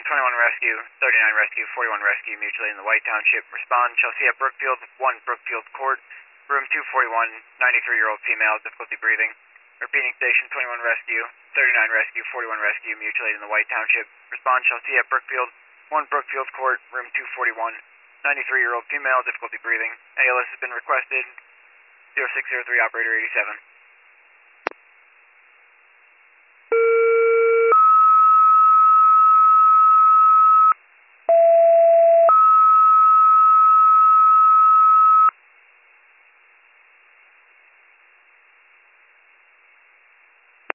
21 rescue, 39 rescue, 41 rescue, mutually in the White Township. Respond, Chelsea at Brookfield, 1 Brookfield Court, room 241, 93-year-old female, difficulty breathing. Repeating station, 21 rescue, 39 rescue, 41 rescue, mutually in the White Township. Respond, Chelsea at Brookfield, 1 Brookfield Court, room 241, 93-year-old female, difficulty breathing. ALS has been requested, 0603, operator 87.